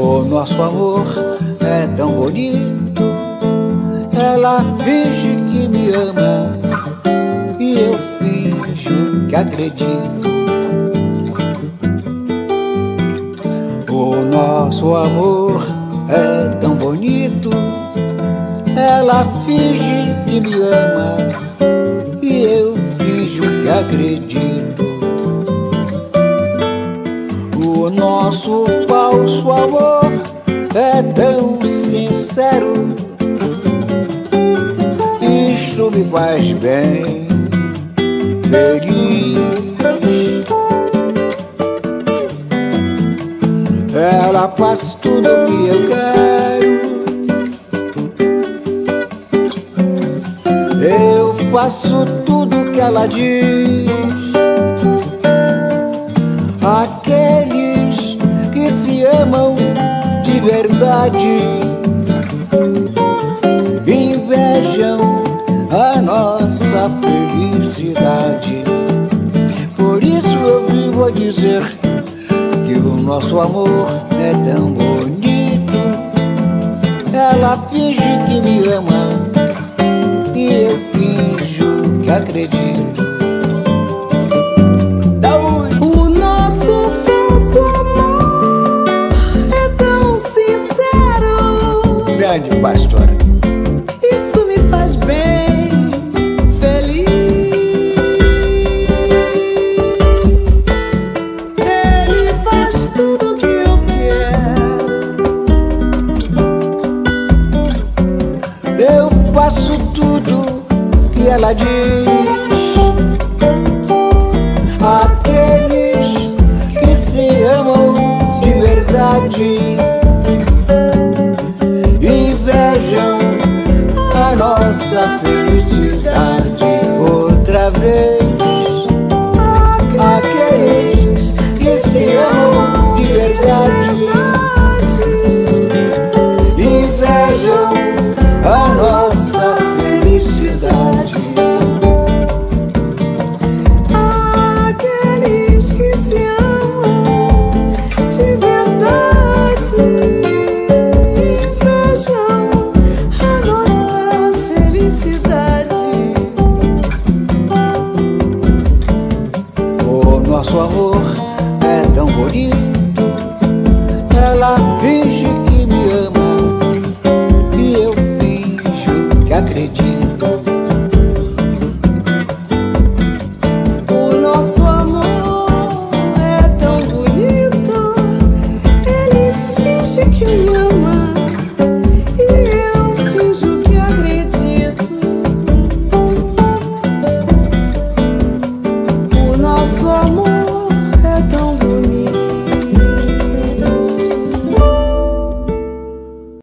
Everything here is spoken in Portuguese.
O nosso amor é tão bonito. Ela finge que me ama e eu finjo que acredito. O nosso amor é tão bonito. Ela finge que me ama e eu finjo que acredito. O nosso falso amor é tão sincero. Isto me faz bem feliz. Ela faz tudo o que eu quero. Eu faço tudo que ela diz. Aqueles que se amam de verdade invejam a nossa felicidade. Por isso eu vivo a dizer que o nosso amor é tão bonito. Ela finge que me ama e eu finjo que acredito. O nosso falso amor é tão sincero. Grande pastora. Isso me faz bem feliz. Ele faz tudo que eu quero. Eu faço tudo que ela diz. Aqueles que se amam de verdade invejam a nossa felicidade. Outra vez, aqueles que se amam de verdade invejam a nossa felicidade. Aqueles que se amam de verdade invejam a nossa felicidade. O nosso amor é tão bonito. Ela finge que me ama e eu finjo que acredito. O nosso amor é tão bonito. Ele finge que me